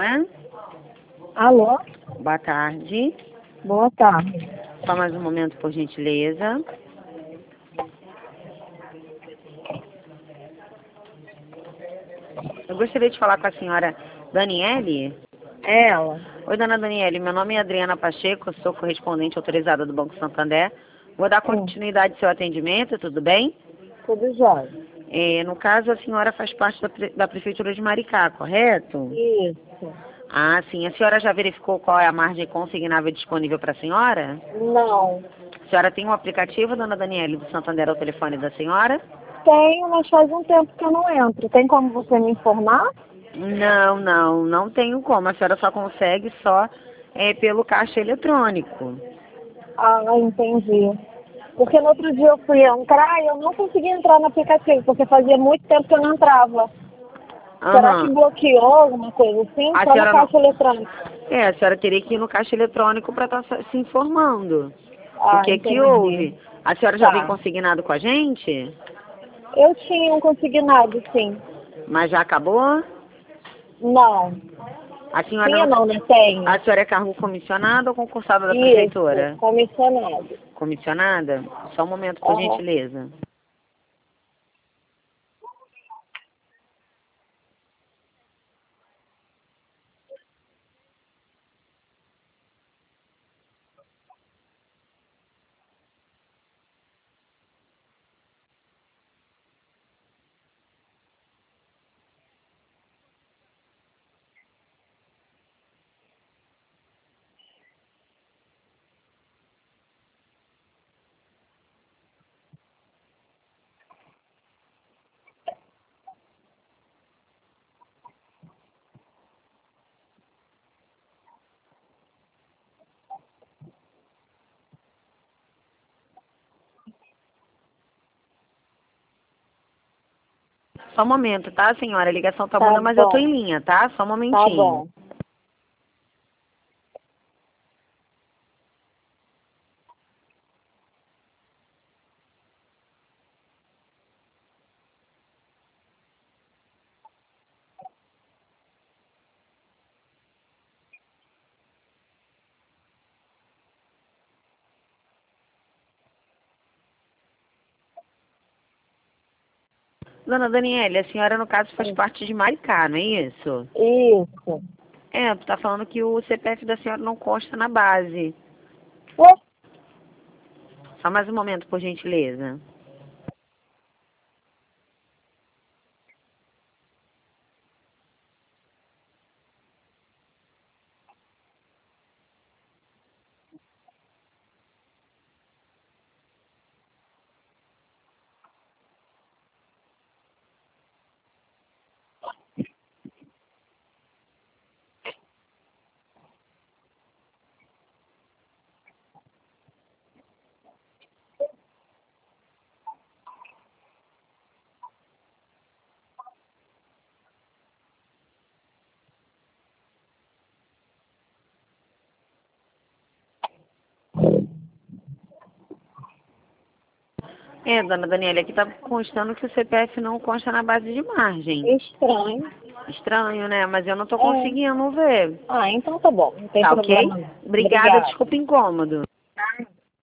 é? Alô? Boa tarde. Boa tarde. Só mais um momento, por gentileza. Eu gostaria de falar com a senhora Daniele. Ela? Oi, dona Daniele. Meu nome é Adriana Pacheco, sou correspondente autorizada do Banco Santander. Vou dar continuidade ao seu atendimento, tudo bem? Tudo jóia. No caso, a senhora faz parte da Prefeitura de Maricá, correto? Isso. Ah, sim. A senhora já verificou qual é a margem consignável disponível para a senhora? Não. A senhora tem um aplicativo, dona Daniele, do Santander ao telefone da senhora? Tenho, mas faz um tempo que eu não entro. Tem como você me informar? Não tenho como. A senhora só consegue pelo caixa eletrônico. Ah, entendi. Porque no outro dia eu fui entrar e eu não consegui entrar no aplicativo, porque fazia muito tempo que eu não entrava. Será que Aham. bloqueou alguma coisa assim? A Só no senhora não... caixa eletrônico. A senhora teria que ir no caixa eletrônico para estar se informando. O Ah, que entendi. houve? A senhora já vem Tá. consignado com a gente? Eu tinha um consignado, sim. Mas já acabou? Não. A senhora Tinha não... não, não tenho. A senhora é cargo comissionado ou concursada da Isso, prefeitura? comissionado. Comissionada? Só um momento, por Aham. gentileza. Só um momento, tá, senhora? A ligação tá Tá boa, mas eu tô em bom, linha, tá? Só um tá momentinho. bom. Dona Daniele, a senhora, no caso, faz parte de Maricá, não é isso? Isso. Tu tá falando que o CPF da senhora não consta na base. Ué, Só mais um momento, por gentileza. Dona Daniela, aqui tá constando que o CPF não consta na base de margem. estranho. Estranho, né? Mas eu não tô É. conseguindo ver. Ah, então tá bom. Não tem Tá ok? problema não. Obrigada, Obrigada. desculpa o incômodo.